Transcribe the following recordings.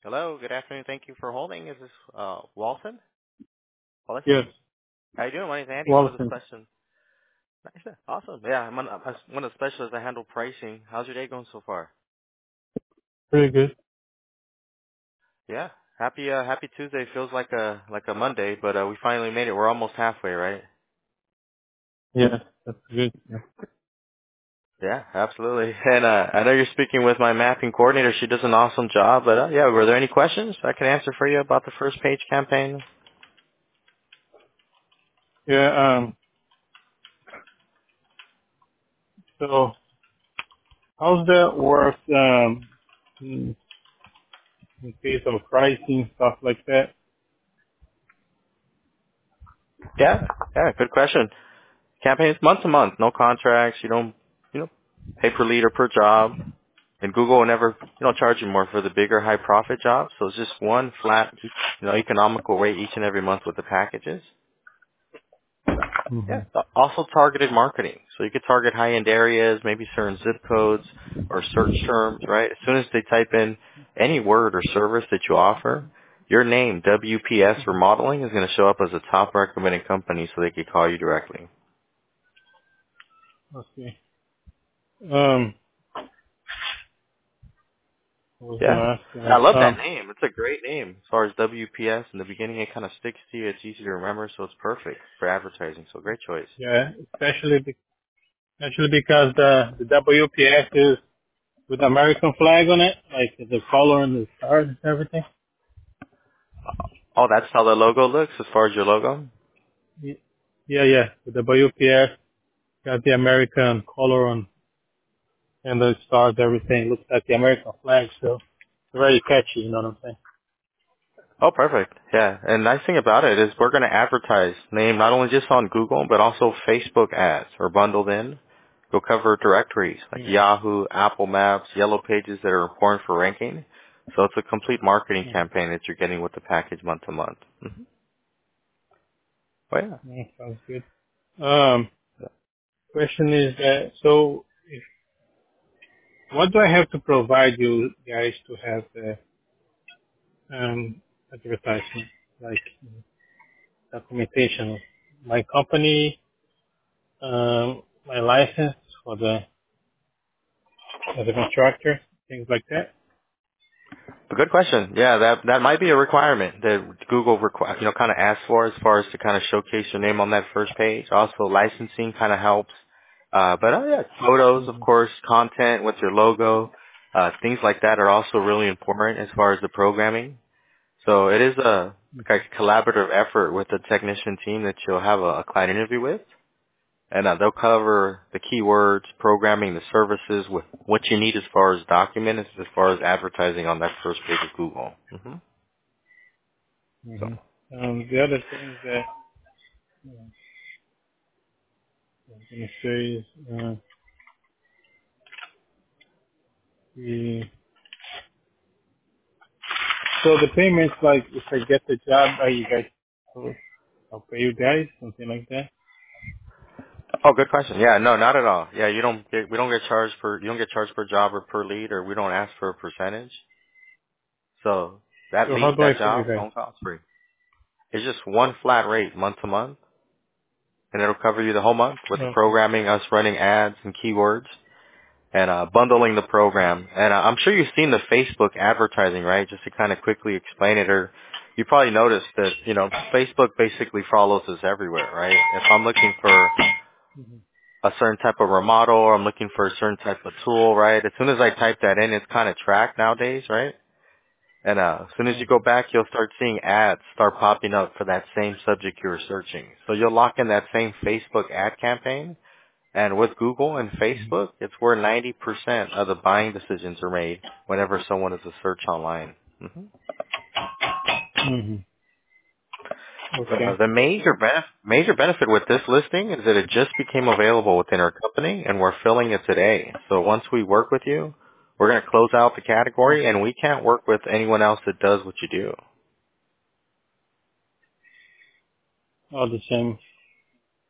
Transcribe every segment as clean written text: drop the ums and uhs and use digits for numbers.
Hello, good afternoon. Thank you for holding. Is this Walton? Walton? Yes, How you doing? My name's Andy, one of the Walton. specialists. Nice. Awesome. Yeah, I'm one of the specialists that handle pricing. How's your day going so far? Pretty good. Yeah. Happy Tuesday. Feels like a Monday, but we finally made it. We're almost halfway, right? Yeah, that's good. Yeah. Yeah, absolutely. And I know you're speaking with my mapping coordinator. She does an awesome job. But yeah, were there any questions I can answer for you about the first page campaign? Yeah. So how's that work? In, in case of pricing stuff like that. Yeah, yeah, good question. Campaigns month to month, no contracts. You know, pay per lead or per job. And Google will never, charge you more for the bigger high profit jobs. So it's just one flat, economical rate each and every month with the packages. Hmm. Yeah. Also targeted marketing. So you could target high end areas, maybe certain zip codes or search terms, right? As soon as they type in any word or service that you offer, your name, WPS Remodeling, is going to show up as a top recommended company so they could call you directly. Okay. Um, I was Yeah. gonna ask you. I love that name. It's a great name. As far as WPS in the beginning, it kind of sticks to you. It's easy to remember, so it's perfect for advertising. So great choice. Yeah, especially because the WPS is with the American flag on it, like the color and the stars and everything. Oh, that's how the logo looks as far as your logo? Y- Yeah, yeah. The WPS got the American color on and the stars, everything looks like the American flag, so it's very catchy. You know what I'm saying? Oh, perfect. Yeah. And nice thing about it is we're going to advertise name not only just on Google, but also Facebook ads are bundled in. You'll cover directories like Mm-hmm. Yahoo, Apple Maps, Yellow Pages that are important for ranking. So it's a complete marketing Mm-hmm. campaign that you're getting with the package month to month. Oh, yeah. Sounds good. Question is that what do I have to provide you guys to have the advertisement, like documentation, my company, my license for the as a contractor, things like that? A good question. Yeah, that might be a requirement that Google kind of asks for as far as to kind of showcase your name on that first page. Also, licensing kind of helps. But yeah, photos, of Mm-hmm. course, content with your logo, things like that are also really important as far as the programming. So it is a like a collaborative effort with the technician team that you'll have a client interview with. And they'll cover the keywords, programming, the services, with what you need as far as documents, as far as advertising on that first page of Google. So, Mm-hmm. The other thing that I was going to say is the so the payments, like if I get the job, are you guys? I'll pay you guys, something like that. oh, good question. Yeah, no, not at all. Yeah, we don't get charged you don't get charged per job or per lead, or we don't ask for a percentage. So that So how lead, do I that pay you job, guys? phone calls free. It's just one flat rate month to month, and it'll cover you the whole month with the Okay. programming, us running ads and keywords. And bundling the program. And I'm sure you've seen the Facebook advertising, right? Just to kind of quickly explain it, or you probably noticed that, Facebook basically follows us everywhere, right? If I'm looking for Mm-hmm. a certain type of remodel or I'm looking for a certain type of tool, right? As soon as I type that in, it's kind of tracked nowadays, right? And as soon as you go Mm-hmm. back, you'll start seeing ads start popping up for that same subject you were searching. So you'll lock in that same Facebook ad campaign, and with Google and Facebook, it's where 90% of the buying decisions are made whenever someone is a search online. Mm-hmm. Okay. The major benefit with this listing is that it just became available within our company, and we're filling it today. So once we work with you, we're going to close out the category, and we can't work with anyone else that does what you do. All the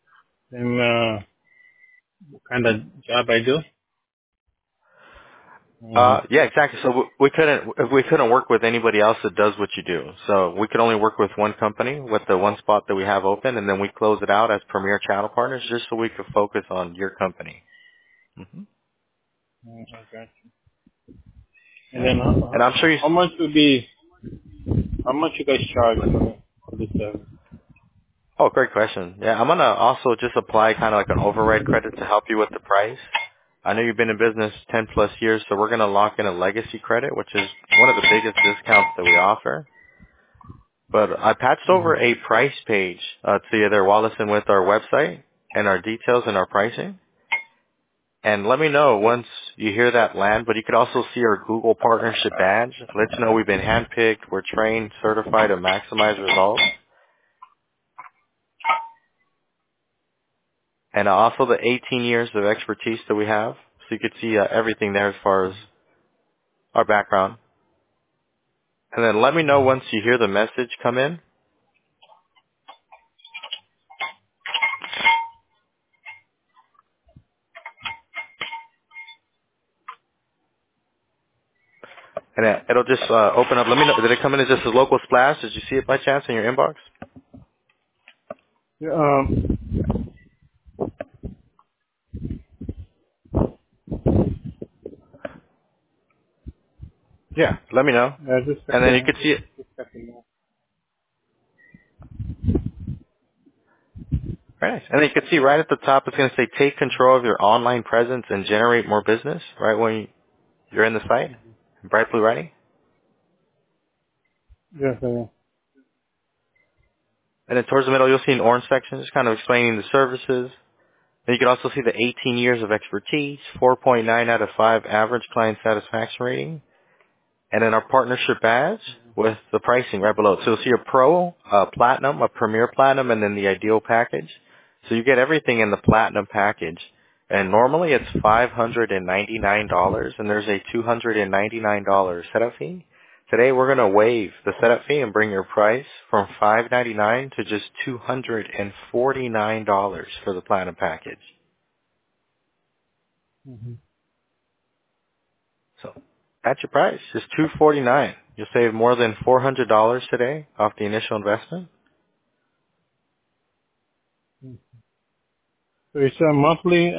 same kind of job I do. Mm-hmm. Yeah, exactly. So we couldn't work with anybody else that does what you do. So we could only work with one company with the one spot that we have open, and then we close it out as premier channel partners just so we could focus on your company. Hmm. Okay. And Yeah. then And I'm sure you. how much would be, how much you guys charge for this service? Oh, great question. Yeah, I'm gonna also just apply kind of like an override credit to help you with the price. I know you've been in business 10 plus years, so we're gonna lock in a legacy credit, which is one of the biggest discounts that we offer. But I patched over Mm-hmm. a price page to you there, Wallison, with our website and our details and our pricing. And let me know once you hear that land, but you could also see our Google partnership badge. Let you know we've been handpicked, we're trained, certified to maximize results. And also the 18 years of expertise that we have. So you could see everything there as far as our background. And then let me know once you hear the message come in. And it'll just open up. Let me know. Did it come in as just a local splash? Did you see it by chance in your inbox? Yeah, Yeah. Let me know. just a And then you second. could see it. Just a second. Very nice. And then you can see right at the top, it's going to say take control of your online presence and generate more business right when you're in the site. Bright blue writing. Yes, And then towards the middle, you'll see an orange section just kind of explaining the services. Then you can also see the 18 years of expertise, 4.9 out of 5 average client satisfaction rating, and then our partnership badge with the pricing right below. So you'll see a pro, a platinum, a premier platinum, and then the ideal package. So you get everything in the platinum package. And normally it's $599 and there's a $299 setup fee. Today we're going to waive the setup fee and bring your price from $599 to just $249 for the platinum package. Mm-hmm. So that's your price, just $249. You'll save more than $400 today off the initial investment. So it's a monthly,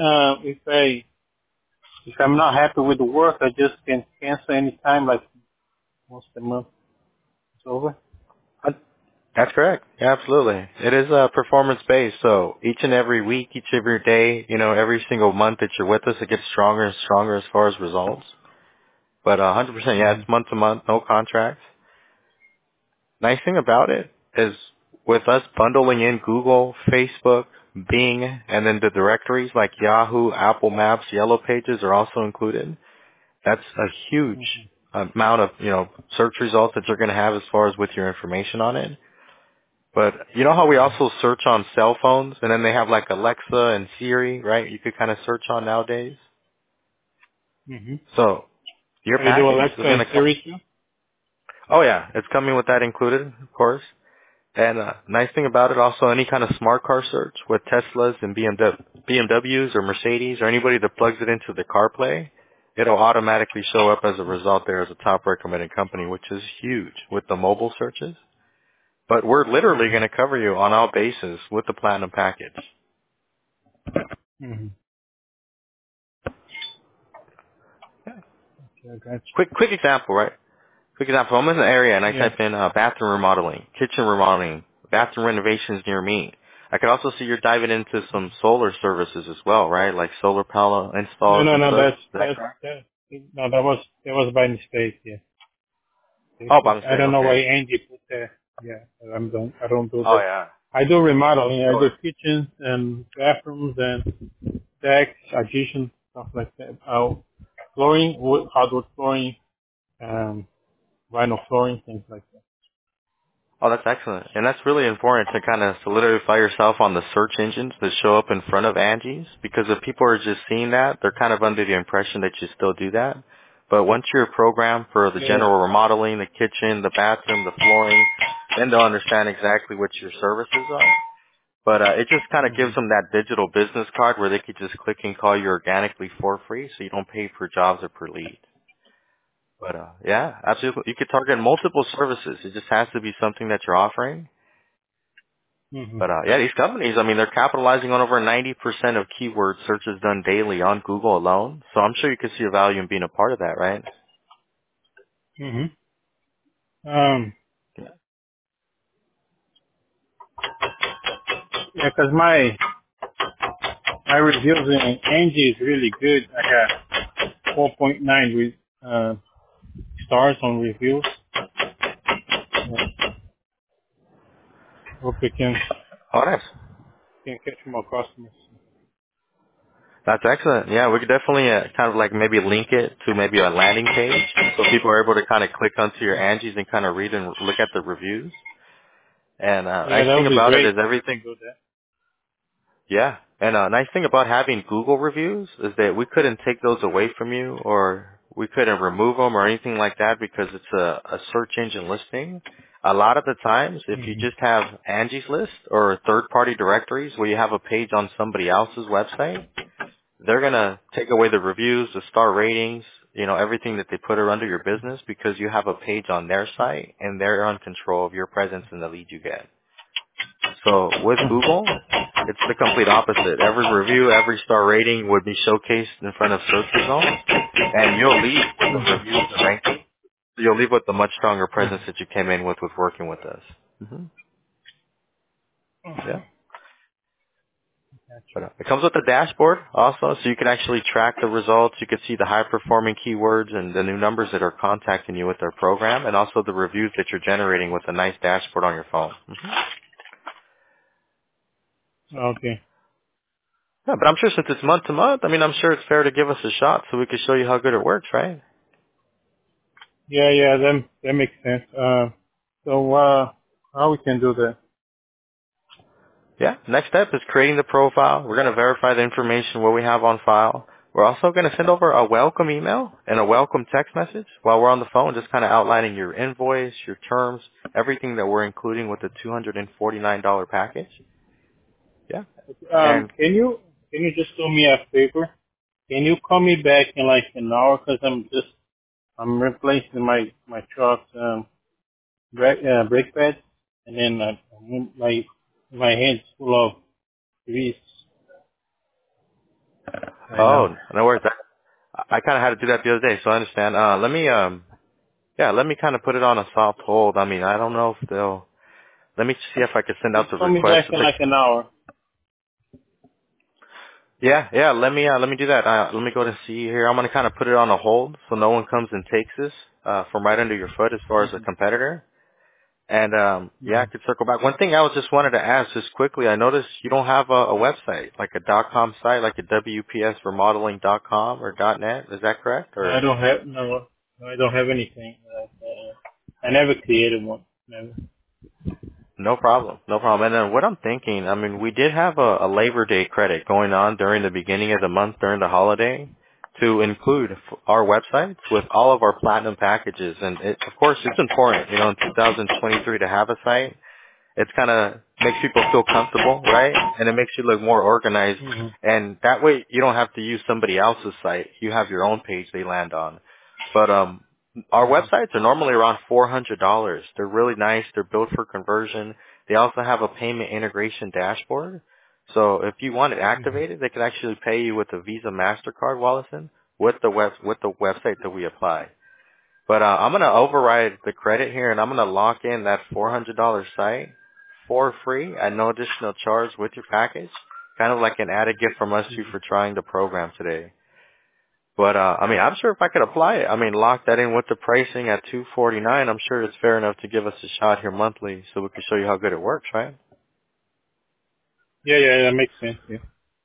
if I'm not happy with the work, I just can cancel anytime, like once a month it's over. Uh, That's correct. Yeah, absolutely. It is performance based, so each and every week, each every day, every single month that you're with us, it gets stronger and stronger as far as results. But 100%, yeah, Mm-hmm. it's month to month, no contracts. Nice thing about it is with us bundling in Google, Facebook, Bing, and then the directories like Yahoo, Apple Maps, Yellow Pages are also included. That's a huge Mm-hmm. amount of, search results that you're going to have as far as with your information on it. But you know how we also search on cell phones and then they have like Alexa and Siri, right? You could kind of search on nowadays. Mm-hmm. So your So you do package is Alexa going and to come. Siri too? Oh yeah, it's coming with that included, of course. And nice thing about it also, any kind of smart car search with Teslas and BMWs or Mercedes or anybody that plugs it into the CarPlay, it'll automatically show up as a result there as a top recommended company, which is huge with the mobile searches. But we're literally going to Mm-hmm. cover you on all bases with the platinum package. Mm-hmm. Okay, I got Quick example, right? Quick example. I'm in the area and I you. Yeah. type in bathroom remodeling, kitchen remodeling, bathroom renovations near me. I could also see you're diving into some solar services as well, right? Like solar panel No, installs no, and no, such. Is that correct? no, that was by mistake, yeah. Oh, by I mistake. don't know why Okay. Angie put that. Yeah, I don't do Oh that. yeah. I do remodeling. I do Sure. kitchens and bathrooms and decks, addition, stuff like that. Flooring, hardwood flooring, um, vinyl flooring, things like that. Oh, that's excellent. And that's really important to kind of solidify yourself on the search engines that show up in front of Angie's, because if people are just seeing that, they're kind of under the impression that you still do that. But once you're programmed for the Yeah. general remodeling, the kitchen, the bathroom, the flooring, then they'll understand exactly what your services are. But it just kind of Mm-hmm. gives them that digital business card where they could just click and call you organically for free, so you don't pay per jobs or per lead. But yeah, absolutely. You could target multiple services. It just has to be something that you're offering. Hmm. But yeah, these companies, I mean, they're capitalizing on over 90% of keyword searches done daily on Google alone. So I'm sure you could see a value in being a part of that, right? Hmm. Um, yeah, 'cause my reviews in Angie is really good. I got 4.9 stars on reviews. Yeah. Hope we Oh, nice. can catch more customers. That's excellent. Yeah, we could definitely kind of like maybe link it to maybe a landing page so people are able to kind of click onto your Angie's and kind of read and look at the reviews. And Yeah, nice that thing would be about it great is if we everything. can do that. Yeah, and nice thing about having Google reviews is that we couldn't take those away from you, or we couldn't remove them or anything like that because it's a search engine listing. A lot of the times, if you Hmm. just have Angie's List or third-party directories where you have a page on somebody else's website, they're gonna take away the reviews, the star ratings, everything that they put under your business because you have a page on their site and they're in control of your presence and the lead you get. So with Google, it's the complete opposite. Every review, every star rating would be showcased in front of search results, and you'll leave with the reviews and ranking. You'll leave with a much stronger presence that you came in with working with us. hmm Yeah. But it comes with a dashboard also, so you can actually track the results. You can see the high-performing keywords and the new numbers that are contacting you with their program, and also the reviews that you're generating with a nice dashboard on your phone. Okay. Yeah, but I'm sure since it's month to month, I mean, I'm sure it's fair to give us a shot so we can show you how good it works, right? Yeah, yeah, that makes sense. How we can do that? Yeah. Next step is creating the profile. We're going to verify the information what we have on file. We're also going to send over a welcome email and a welcome text message while we're on the phone, just kind of outlining your invoice, your terms, everything that we're including with the $249 package. Yeah. And Can you just do me a favor? Can you call me back in like an hour? Cause I'm replacing my truck's brake pads, and then my hand's full of grease right now. no worries. I kind of had to do that the other day, so I understand. Let me kind of put it on a soft hold. I mean, I don't know if they'll. Let me see if I can send out Just the call me request. back in like an hour. Yeah. Let me do that. Let me go to see here. I'm gonna kind of put it on a hold so no one comes and takes this from right under your foot as far as a Hmm. competitor. And yeah, Hmm. I could circle back. One thing I was just wanted to ask just quickly. I noticed you don't have a website like a .com site, like a WPSremodeling.com or .net. Is that correct? I Or don't have I don't have anything. I never created one. Never. no problem, no problem. And then what I'm thinking, I mean, we did have a Labor Day credit going on during the beginning of the month during the holiday to include our websites with all of our platinum packages. And of course, it's important, in 2023 to have a site. It's kind of makes people feel comfortable, right? And it makes you look more organized. Hmm. And that way you don't have to use somebody else's site. You have your own page they land on. But our Hmm. websites are normally around $400. They're really nice. They're built for conversion. They also have a payment integration dashboard. So if you want it Hmm. activated, they can actually pay you with a Visa MasterCard, Wallison, with the website that we apply. But I'm gonna override the credit here, and I'm gonna lock in that $400 site for free at no additional charge with your package, kind of like an added gift from us to you for trying the program today. But I mean, I'm sure if I could apply it, I mean, lock that in with the pricing at $249. I'm sure it's fair enough to give us a shot here monthly, so we can show you how good it works, right? Yeah, yeah, that makes sense. Yeah.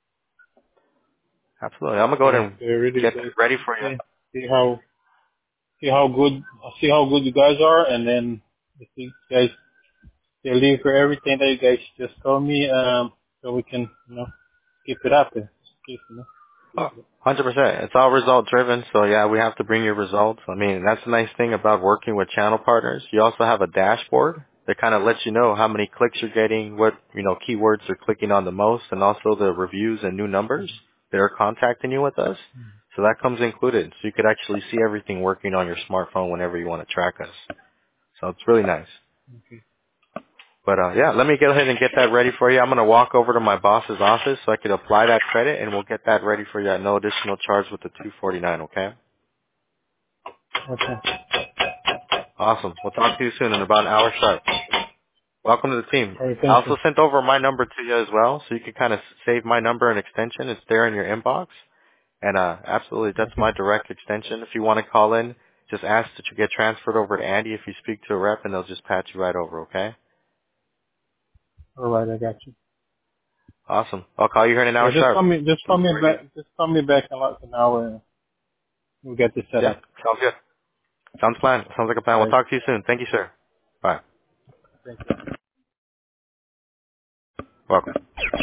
Absolutely. I'm gonna go ahead Yeah, and they're really get that good. ready for you. See, see how see how good see how good you guys are, and then if you guys leave for everything that you guys just told me, so we can keep it up and keep Oh, it up. 100%. It's all result driven, so yeah, we have to bring you results. I mean, that's the nice thing about working with channel partners. You also have a dashboard that kind of lets you know how many clicks you're getting, what, keywords are clicking on the most, and also the reviews and new numbers that are contacting you with us. So that comes included. So you could actually see everything working on your smartphone whenever you want to track us. So it's really nice. Okay. But yeah, let me go ahead and get that ready for you. I'm going to walk over to my boss's office so I could apply that credit, and we'll get that ready for you at no additional charge with the 249, okay? Okay. Awesome. We'll talk to you soon in about an hour sharp. Welcome to the team. All right. I Thank you. also sent over my number to you as well, so you can kind of save my number and extension. It's there in your inbox. And absolutely, that's Okay. my direct extension. If you want to call in, just ask that you get transferred over to Andy if you speak to a rep, and they'll just patch you right over, okay? All right. I got you. Awesome. I'll call you here in an Yeah. hour sharp. Just call me back. Just call me back in like an hour and we'll get this set Yeah, up. sounds good. Sounds like a plan. All We'll right. talk to you soon. Thank you, sir. Bye. Thank you. Welcome.